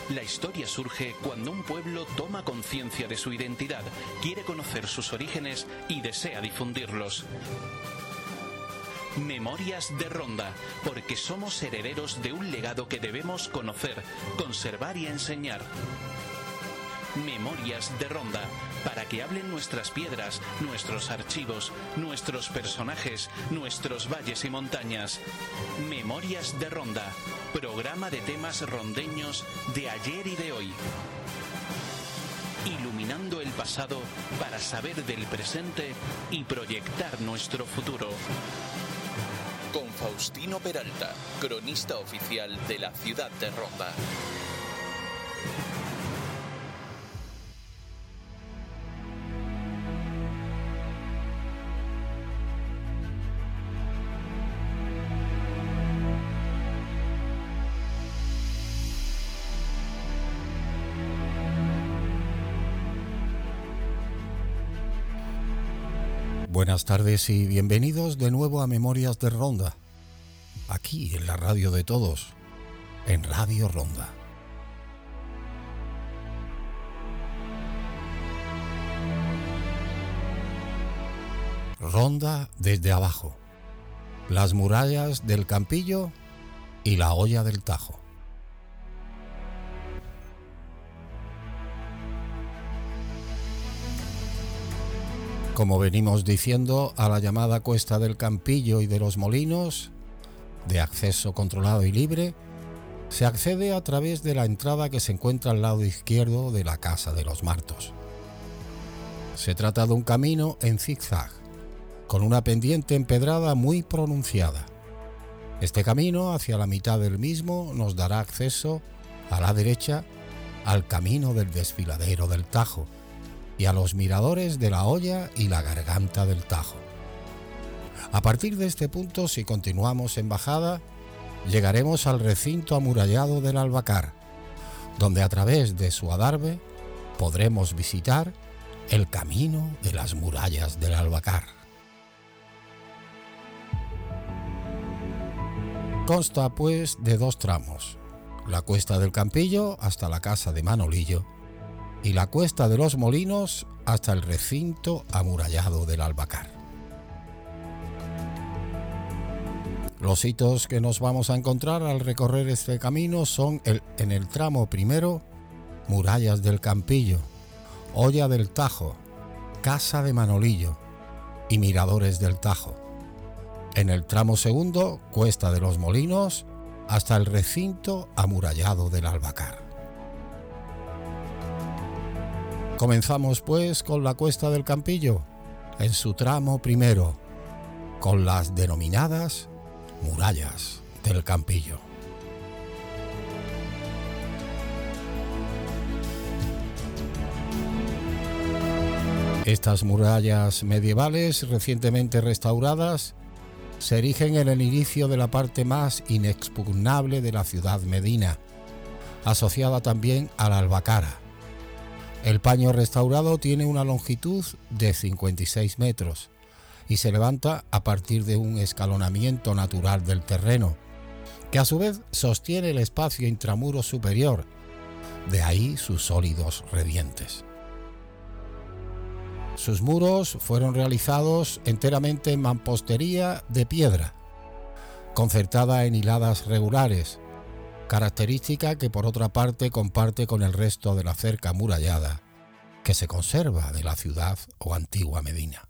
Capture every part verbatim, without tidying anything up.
La historia surge cuando un pueblo toma conciencia de su identidad, quiere conocer sus orígenes y desea difundirlos. Memorias de Ronda, porque somos herederos de un legado que debemos conocer, conservar y enseñar. Memorias de Ronda, para que hablen nuestras piedras, nuestros archivos, nuestros personajes, nuestros valles y montañas. Memorias de Ronda, programa de temas rondeños de ayer y de hoy. Iluminando el pasado para saber del presente y proyectar nuestro futuro. Con Faustino Peralta, cronista oficial de la ciudad de Ronda. Buenas tardes y bienvenidos de nuevo a Memorias de Ronda, aquí en la radio de todos, en Radio Ronda. Ronda desde abajo, las murallas del Campillo y la olla del Tajo. Como venimos diciendo, a la llamada Cuesta del Campillo y de los Molinos, de acceso controlado y libre, se accede a través de la entrada que se encuentra al lado izquierdo de la Casa de los Martos. Se trata de un camino en zigzag, con una pendiente empedrada muy pronunciada. Este camino, hacia la mitad del mismo, nos dará acceso, a la derecha, al camino del desfiladero del Tajo, y a los miradores de la olla y la garganta del Tajo. A partir de este punto, si continuamos en bajada, llegaremos al recinto amurallado del Albacar, donde a través de su adarve podremos visitar el camino de las murallas del Albacar. Consta pues de dos tramos, la Cuesta del Campillo hasta la casa de Manolillo, y la Cuesta de los Molinos hasta el recinto amurallado del Albacar. Los hitos que nos vamos a encontrar al recorrer este camino son el, en el tramo primero, murallas del Campillo, olla del Tajo, casa de Manolillo y miradores del Tajo. En el tramo segundo, Cuesta de los Molinos hasta el recinto amurallado del Albacar. Comenzamos pues con la Cuesta del Campillo, en su tramo primero, con las denominadas murallas del Campillo. Estas murallas medievales, recientemente restauradas, se erigen en el inicio de la parte más inexpugnable de la ciudad medina, asociada también a la Albacara. El paño restaurado tiene una longitud de cincuenta y seis metros y se levanta a partir de un escalonamiento natural del terreno, que a su vez sostiene el espacio intramuros superior, de ahí sus sólidos revientes. Sus muros fueron realizados enteramente en mampostería de piedra, concertada en hiladas regulares, característica que por otra parte comparte con el resto de la cerca amurallada que se conserva de la ciudad o antigua Medina.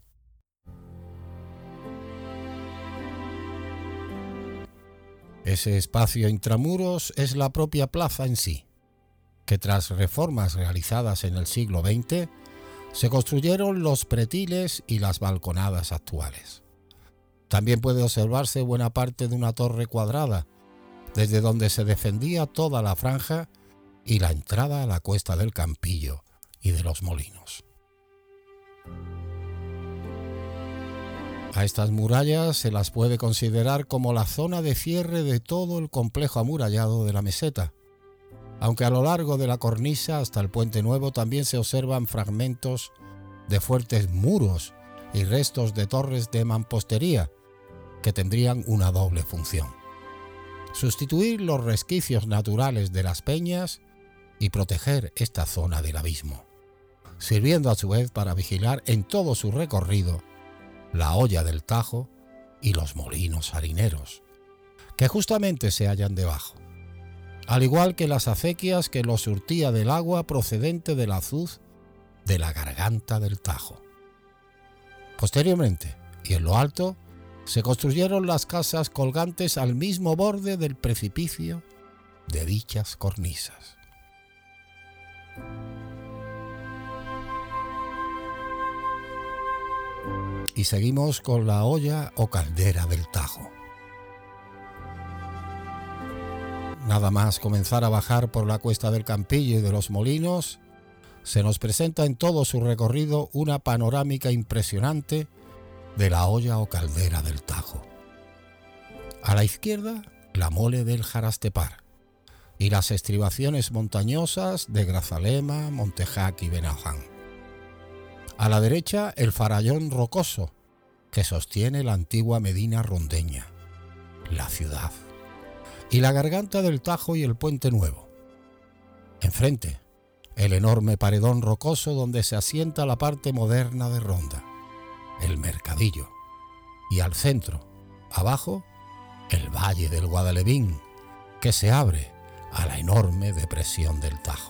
Ese espacio intramuros es la propia plaza en sí, que tras reformas realizadas en el siglo veinte se construyeron los pretiles y las balconadas actuales. También puede observarse buena parte de una torre cuadrada, desde donde se defendía toda la franja y la entrada a la Cuesta del Campillo y de los Molinos. A estas murallas se las puede considerar como la zona de cierre de todo el complejo amurallado de la meseta, aunque a lo largo de la cornisa hasta el Puente Nuevo también se observan fragmentos de fuertes muros y restos de torres de mampostería que tendrían una doble función: sustituir los resquicios naturales de las peñas y proteger esta zona del abismo, sirviendo a su vez para vigilar en todo su recorrido la hoya del Tajo y los molinos harineros, que justamente se hallan debajo, al igual que las acequias que los surtía del agua procedente del azuz de la garganta del Tajo. Posteriormente, y en lo alto, se construyeron las casas colgantes al mismo borde del precipicio de dichas cornisas. Y seguimos con la hoya o caldera del Tajo. Nada más comenzar a bajar por la cuesta del Campillo y de los Molinos, se nos presenta en todo su recorrido una panorámica impresionante de la hoya o caldera del Tajo. A la izquierda, la mole del Jarastepar y las estribaciones montañosas de Grazalema, Montejac y Benaján. A la derecha, el farallón rocoso que sostiene la antigua Medina rondeña, la ciudad, y la garganta del Tajo y el Puente Nuevo. Enfrente, el enorme paredón rocoso donde se asienta la parte moderna de Ronda, el Mercadillo, y al centro, abajo, el Valle del Guadalevín, que se abre a la enorme depresión del Tajo.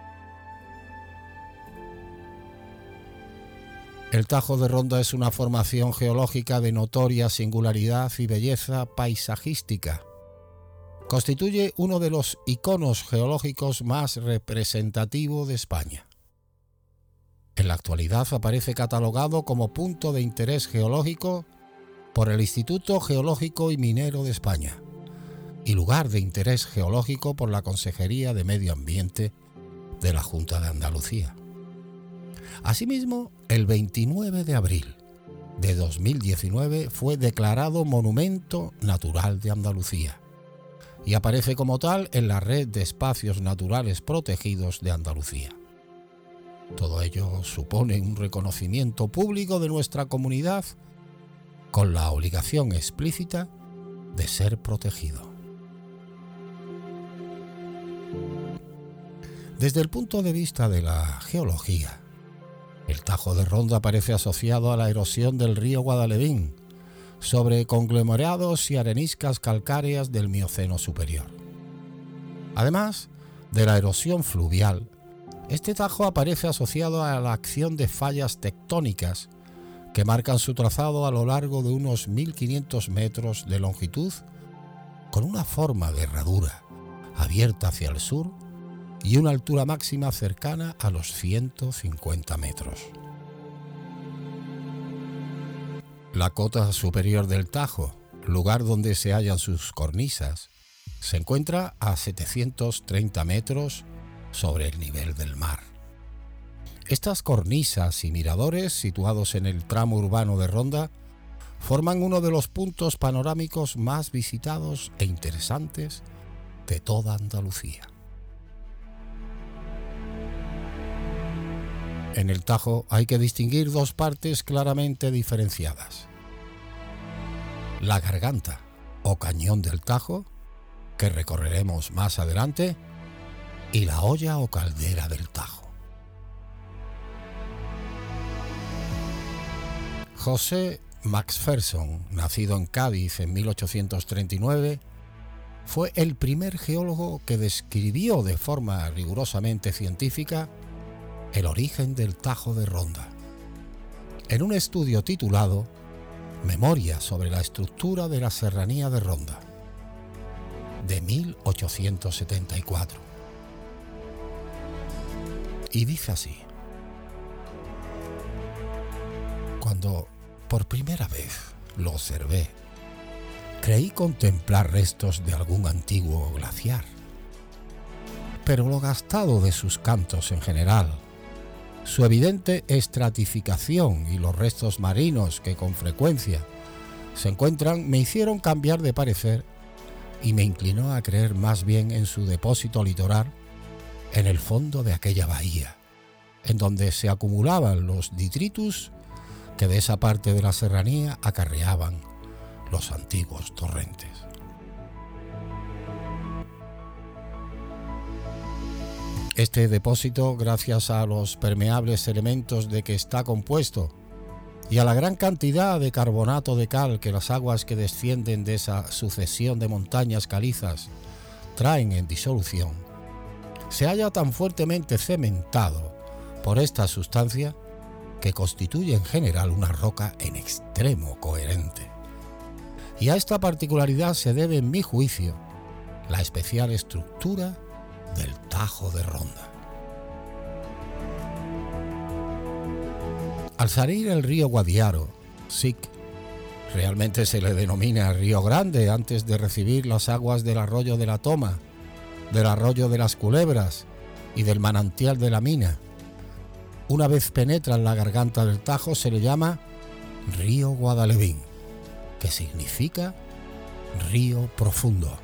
El Tajo de Ronda es una formación geológica de notoria singularidad y belleza paisajística. Constituye uno de los iconos geológicos más representativos de España. En la actualidad aparece catalogado como punto de interés geológico por el Instituto Geológico y Minero de España y lugar de interés geológico por la Consejería de Medio Ambiente de la Junta de Andalucía. Asimismo, el veintinueve de abril de dos mil diecinueve fue declarado Monumento Natural de Andalucía y aparece como tal en la Red de Espacios Naturales Protegidos de Andalucía. Todo ello supone un reconocimiento público de nuestra comunidad con la obligación explícita de ser protegido. Desde el punto de vista de la geología, el Tajo de Ronda aparece asociado a la erosión del río Guadalevín sobre conglomerados y areniscas calcáreas del Mioceno superior. Además de la erosión fluvial, este Tajo aparece asociado a la acción de fallas tectónicas que marcan su trazado a lo largo de unos mil quinientos metros de longitud, con una forma de herradura abierta hacia el sur y una altura máxima cercana a los ciento cincuenta metros. La cota superior del Tajo, lugar donde se hallan sus cornisas, se encuentra a setecientos treinta metros sobre el nivel del mar. Estas cornisas y miradores, situados en el tramo urbano de Ronda, forman uno de los puntos panorámicos más visitados e interesantes de toda Andalucía. En el Tajo hay que distinguir dos partes claramente diferenciadas: la garganta o cañón del Tajo, que recorreremos más adelante, y la hoya o caldera del Tajo. José Macpherson, nacido en Cádiz en mil ochocientos treinta y nueve, fue el primer geólogo que describió de forma rigurosamente científica el origen del Tajo de Ronda, en un estudio titulado Memorias sobre la estructura de la serranía de Ronda, de mil ochocientos setenta y cuatro. Y dice así: cuando por primera vez lo observé, creí contemplar restos de algún antiguo glaciar, pero lo gastado de sus cantos en general, su evidente estratificación y los restos marinos que con frecuencia se encuentran me hicieron cambiar de parecer y me inclinó a creer más bien en su depósito litoral en el fondo de aquella bahía, en donde se acumulaban los detritus que de esa parte de la serranía acarreaban los antiguos torrentes. Este depósito, gracias a los permeables elementos de que está compuesto y a la gran cantidad de carbonato de cal que las aguas que descienden de esa sucesión de montañas calizas traen en disolución, se halla tan fuertemente cementado por esta sustancia que constituye en general una roca en extremo coherente. Y a esta particularidad se debe, en mi juicio, la especial estructura del Tajo de Ronda. Al salir el río Guadiaro, Sic, realmente se le denomina Río Grande antes de recibir las aguas del arroyo de la Toma, del arroyo de las Culebras y del manantial de la Mina. Una vez penetra en la garganta del Tajo se le llama Río Guadalevín, que significa río profundo.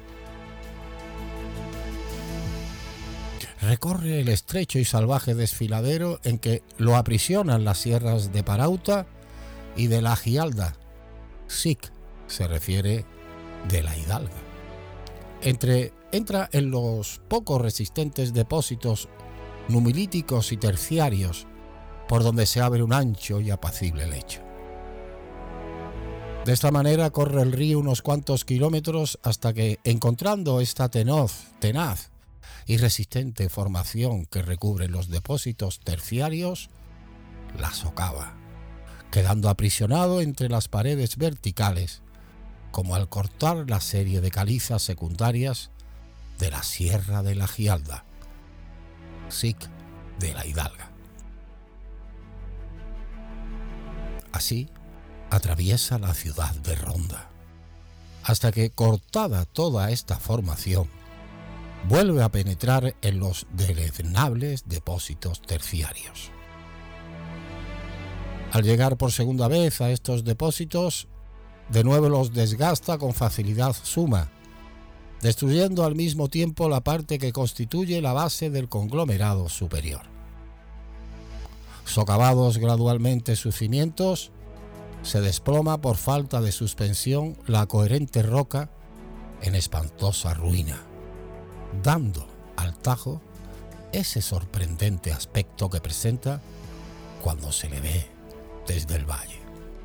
Recorre el estrecho y salvaje desfiladero en que lo aprisionan las sierras de Parauta y de la Gialda. Sic se refiere de la Hidalga. Entre, entra en los poco resistentes depósitos numilíticos y terciarios por donde se abre un ancho y apacible lecho. De esta manera corre el río unos cuantos kilómetros hasta que, encontrando esta tenaz, tenaz y resistente formación que recubre los depósitos terciarios, la socava, quedando aprisionado entre las paredes verticales, como al cortar la serie de calizas secundarias de la Sierra de la Gialda, Sic de la Hidalga. Así atraviesa la ciudad de Ronda, hasta que, cortada toda esta formación, vuelve a penetrar en los deleznables depósitos terciarios. Al llegar por segunda vez a estos depósitos, de nuevo los desgasta con facilidad suma, destruyendo al mismo tiempo la parte que constituye la base del conglomerado superior. Socavados gradualmente sus cimientos, se desploma por falta de suspensión la coherente roca en espantosa ruina, dando al Tajo ese sorprendente aspecto que presenta cuando se le ve desde el valle.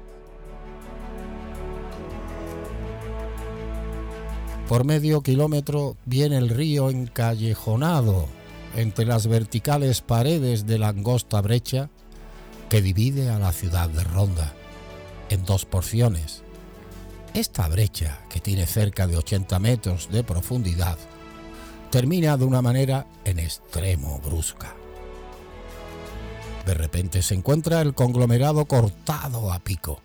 Por medio kilómetro viene el río encallejonado entre las verticales paredes de la angosta brecha que divide a la ciudad de Ronda en dos porciones. Esta brecha, que tiene cerca de ochenta metros de profundidad, termina de una manera en extremo brusca. De repente se encuentra el conglomerado cortado a pico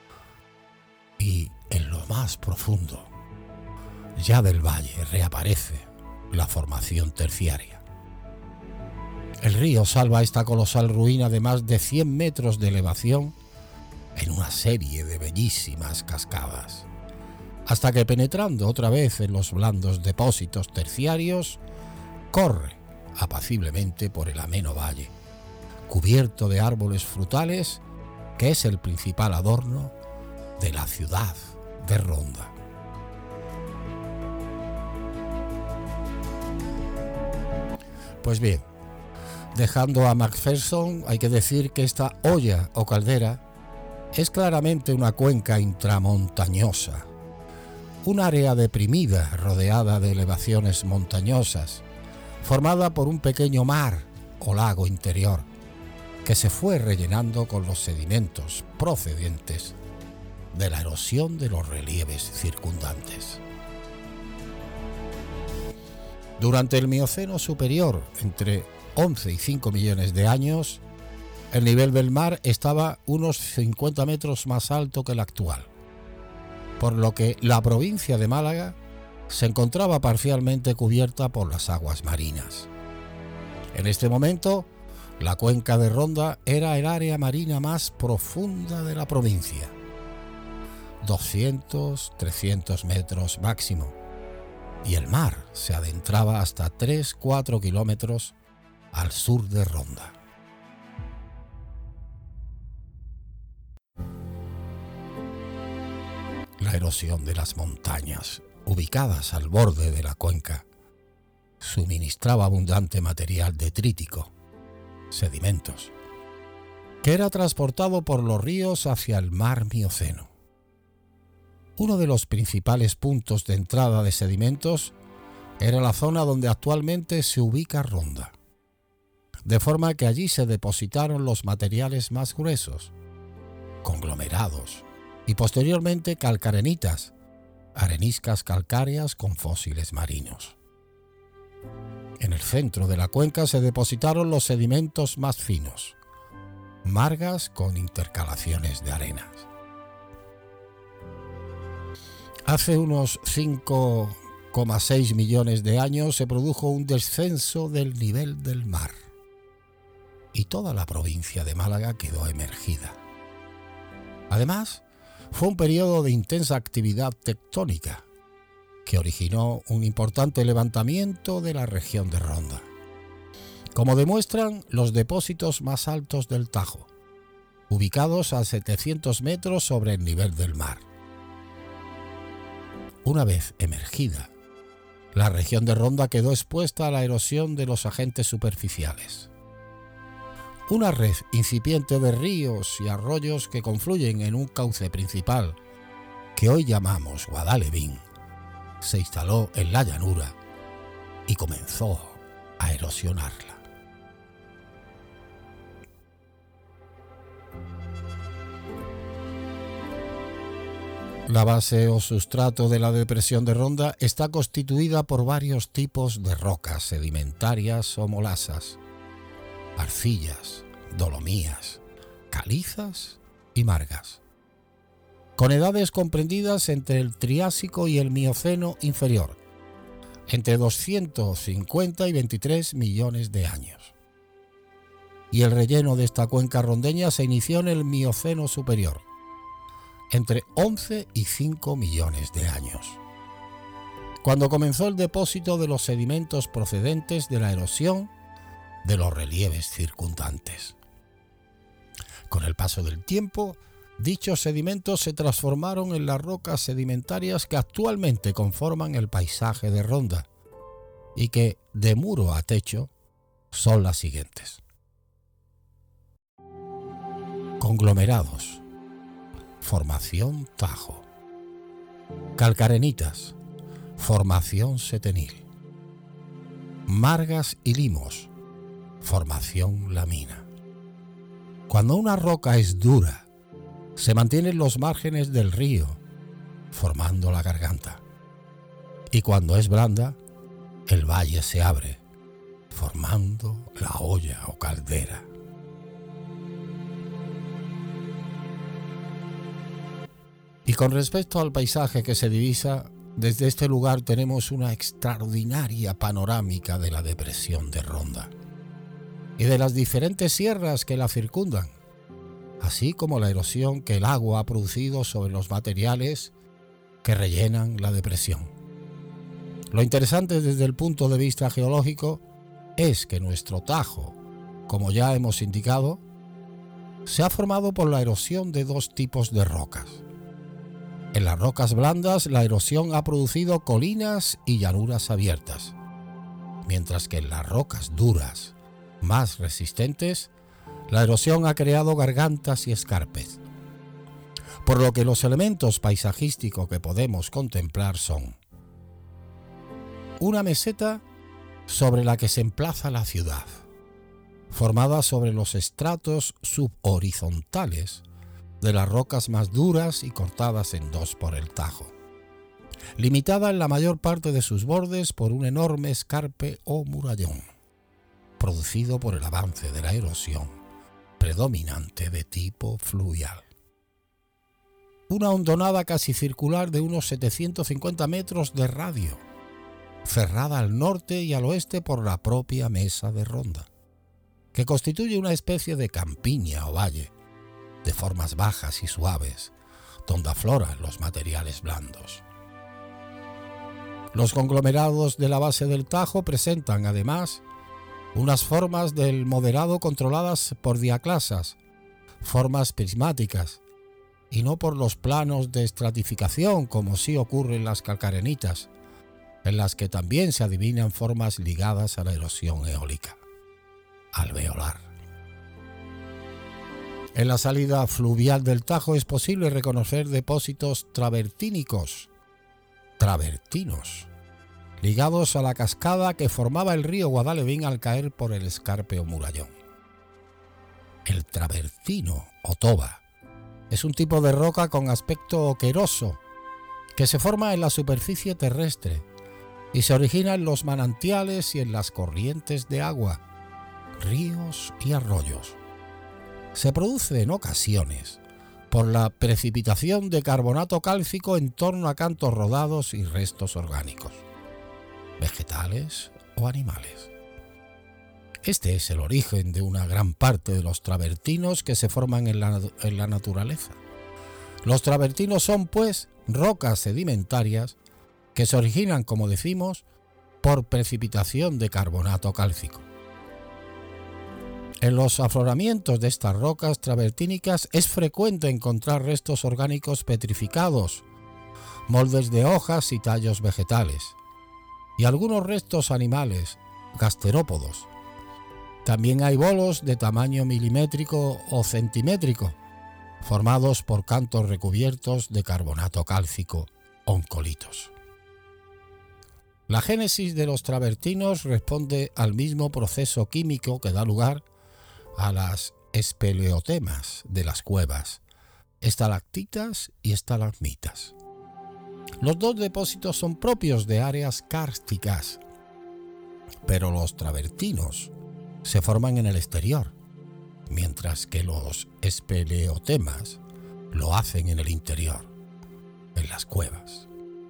y en lo más profundo, ya del valle, reaparece la formación terciaria. El río salva esta colosal ruina de más de cien metros de elevación en una serie de bellísimas cascadas, hasta que, penetrando otra vez en los blandos depósitos terciarios, corre apaciblemente por el ameno valle, cubierto de árboles frutales, que es el principal adorno de la ciudad de Ronda. Pues bien, dejando a Macpherson, hay que decir que esta olla o caldera es claramente una cuenca intramontañosa, un área deprimida rodeada de elevaciones montañosas, formada por un pequeño mar o lago interior que se fue rellenando con los sedimentos procedentes de la erosión de los relieves circundantes. Durante el Mioceno superior, entre once y cinco millones de años, el nivel del mar estaba unos cincuenta metros más alto que el actual, por lo que la provincia de Málaga se encontraba parcialmente cubierta por las aguas marinas. En este momento, la cuenca de Ronda era el área marina más profunda de la provincia, doscientos a trescientos metros máximo, y el mar se adentraba hasta tres a cuatro kilómetros al sur de Ronda. La erosión de las montañas ubicadas al borde de la cuenca suministraba abundante material detrítico, sedimentos, que era transportado por los ríos hacia el mar Mioceno. Uno de los principales puntos de entrada de sedimentos era la zona donde actualmente se ubica Ronda, de forma que allí se depositaron los materiales más gruesos, conglomerados y posteriormente calcarenitas, areniscas calcáreas con fósiles marinos. En el centro de la cuenca se depositaron los sedimentos más finos, margas con intercalaciones de arenas. Hace unos cinco coma seis millones de años se produjo un descenso del nivel del mar y toda la provincia de Málaga quedó emergida. Además, fue un periodo de intensa actividad tectónica que originó un importante levantamiento de la región de Ronda, como demuestran los depósitos más altos del Tajo, ubicados a setecientos metros sobre el nivel del mar. Una vez emergida, la región de Ronda quedó expuesta a la erosión de los agentes superficiales. Una red incipiente de ríos y arroyos que confluyen en un cauce principal, que hoy llamamos Guadalevín, se instaló en la llanura y comenzó a erosionarla. La base o sustrato de la depresión de Ronda está constituida por varios tipos de rocas sedimentarias o molasas, arcillas, dolomías, calizas y margas, con edades comprendidas entre el Triásico y el Mioceno inferior, entre doscientos cincuenta y veintitrés millones de años. Y el relleno de esta cuenca rondeña se inició en el Mioceno superior, entre once y cinco millones de años, cuando comenzó el depósito de los sedimentos procedentes de la erosión de los relieves circundantes. Con el paso del tiempo, dichos sedimentos se transformaron en las rocas sedimentarias que actualmente conforman el paisaje de Ronda y que, de muro a techo, son las siguientes: conglomerados, formación Tajo; calcarenitas, formación Setenil; margas y limos, formación Lamina. Cuando una roca es dura, se mantienen los márgenes del río, formando la garganta, y cuando es blanda, el valle se abre, formando la olla o caldera. Y con respecto al paisaje que se divisa, desde este lugar tenemos una extraordinaria panorámica de la depresión de Ronda y de las diferentes sierras que la circundan, así como la erosión que el agua ha producido sobre los materiales que rellenan la depresión. Lo interesante desde el punto de vista geológico es que nuestro Tajo, como ya hemos indicado, se ha formado por la erosión de dos tipos de rocas. En las rocas blandas, la erosión ha producido colinas y llanuras abiertas, mientras que en las rocas duras, más resistentes, la erosión ha creado gargantas y escarpes, por lo que los elementos paisajísticos que podemos contemplar son una meseta sobre la que se emplaza la ciudad, formada sobre los estratos subhorizontales de las rocas más duras y cortadas en dos por el Tajo, limitada en la mayor parte de sus bordes por un enorme escarpe o murallón, producido por el avance de la erosión predominante de tipo fluvial. Una hondonada casi circular de unos setecientos cincuenta metros de radio, cerrada al norte y al oeste por la propia mesa de Ronda, que constituye una especie de campiña o valle, de formas bajas y suaves, donde afloran los materiales blandos. Los conglomerados de la base del Tajo presentan, además, unas formas del moderado controladas por diaclasas, formas prismáticas, y no por los planos de estratificación como sí ocurre en las calcarenitas, en las que también se adivinan formas ligadas a la erosión eólica, alveolar. En la salida fluvial del Tajo es posible reconocer depósitos travertínicos, travertinos, ligados a la cascada que formaba el río Guadalevín al caer por el escarpe o murallón. El travertino o toba es un tipo de roca con aspecto oqueroso que se forma en la superficie terrestre y se origina en los manantiales y en las corrientes de agua, ríos y arroyos. Se produce en ocasiones por la precipitación de carbonato cálcico en torno a cantos rodados y restos orgánicos, vegetales o animales. Este es el origen de una gran parte de los travertinos que se forman en la, en la naturaleza. Los travertinos son, pues, rocas sedimentarias que se originan, como decimos, por precipitación de carbonato cálcico. En los afloramientos de estas rocas travertínicas es frecuente encontrar restos orgánicos petrificados, moldes de hojas y tallos vegetales, y algunos restos animales, gasterópodos. También hay bolos de tamaño milimétrico o centimétrico, formados por cantos recubiertos de carbonato cálcico, oncolitos. La génesis de los travertinos responde al mismo proceso químico que da lugar a las espeleotemas de las cuevas, estalactitas y estalagmitas. Los dos depósitos son propios de áreas kársticas, pero los travertinos se forman en el exterior, mientras que los espeleotemas lo hacen en el interior, en las cuevas.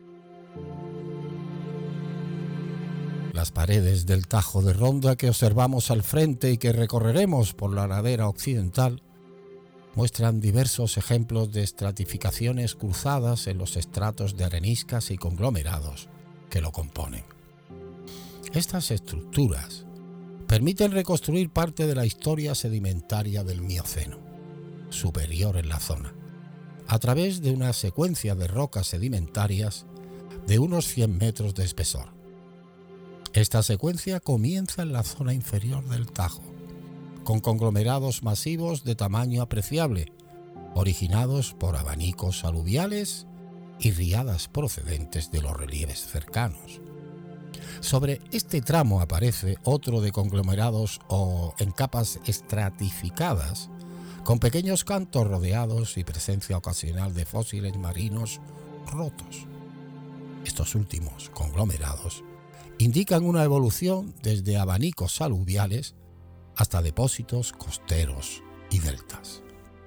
Las paredes del Tajo de Ronda que observamos al frente y que recorreremos por la ladera occidental muestran diversos ejemplos de estratificaciones cruzadas en los estratos de areniscas y conglomerados que lo componen. Estas estructuras permiten reconstruir parte de la historia sedimentaria del Mioceno superior en la zona, a través de una secuencia de rocas sedimentarias de unos cien metros de espesor. Esta secuencia comienza en la zona inferior del Tajo, con conglomerados masivos de tamaño apreciable, originados por abanicos aluviales y riadas procedentes de los relieves cercanos. Sobre este tramo aparece otro de conglomerados o en capas estratificadas, con pequeños cantos rodeados y presencia ocasional de fósiles marinos rotos. Estos últimos conglomerados indican una evolución desde abanicos aluviales hasta depósitos costeros y deltas.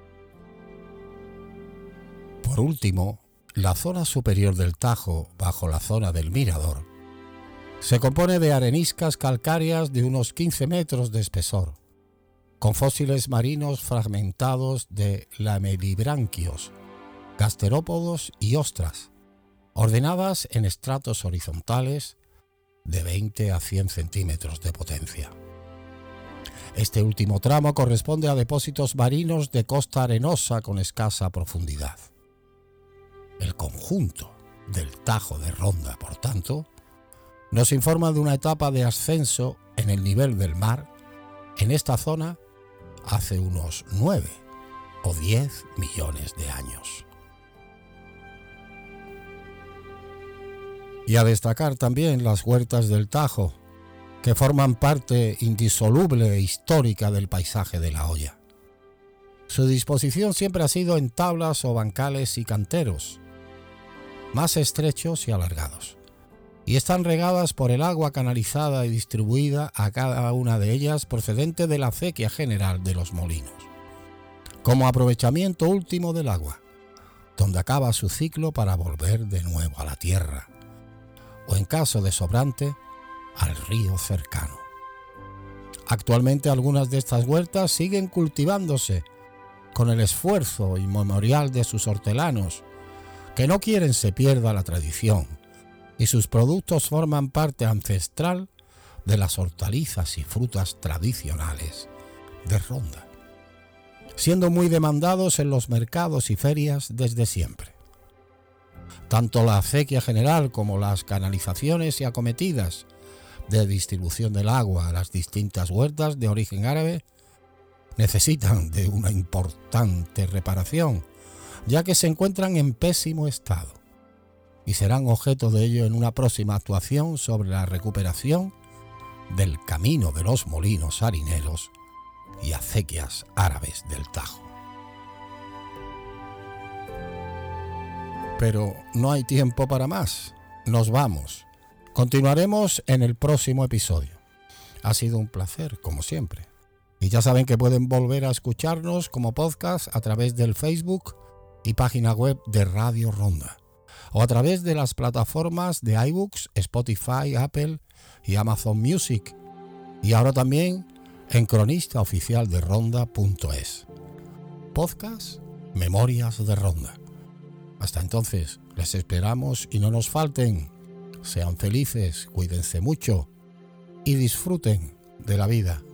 Por último, la zona superior del Tajo, bajo la zona del Mirador, se compone de areniscas calcáreas de unos quince metros de espesor, con fósiles marinos fragmentados de lamelibranquios, gasterópodos y ostras, ordenadas en estratos horizontales de veinte a cien centímetros de potencia. Este último tramo corresponde a depósitos marinos de costa arenosa con escasa profundidad. El conjunto del Tajo de Ronda, por tanto, nos informa de una etapa de ascenso en el nivel del mar en esta zona hace unos nueve o diez millones de años. Y a destacar también las huertas del Tajo, que forman parte indisoluble e histórica del paisaje de La Hoya. Su disposición siempre ha sido en tablas o bancales y canteros, más estrechos y alargados, y están regadas por el agua canalizada y distribuida a cada una de ellas procedente de la acequia general de los molinos, como aprovechamiento último del agua, donde acaba su ciclo para volver de nuevo a la tierra, o en caso de sobrante, al río cercano. Actualmente algunas de estas huertas siguen cultivándose con el esfuerzo inmemorial de sus hortelanos, que no quieren se pierda la tradición, y sus productos forman parte ancestral de las hortalizas y frutas tradicionales de Ronda, siendo muy demandados en los mercados y ferias desde siempre. Tanto la acequia general como las canalizaciones y acometidas de distribución del agua a las distintas huertas de origen árabe necesitan de una importante reparación, ya que se encuentran en pésimo estado, y serán objeto de ello en una próxima actuación sobre la recuperación del camino de los molinos harineros y acequias árabes del Tajo. Pero no hay tiempo para más. Nos vamos. Continuaremos en el próximo episodio. Ha sido un placer, como siempre. Y ya saben que pueden volver a escucharnos como podcast a través del Facebook y página web de Radio Ronda, o a través de las plataformas de iBooks, Spotify, Apple y Amazon Music, y ahora también en cronista oficial de ronda punto es. Podcast Memorias de Ronda. Hasta entonces, les esperamos y no nos falten. Sean felices, cuídense mucho y disfruten de la vida.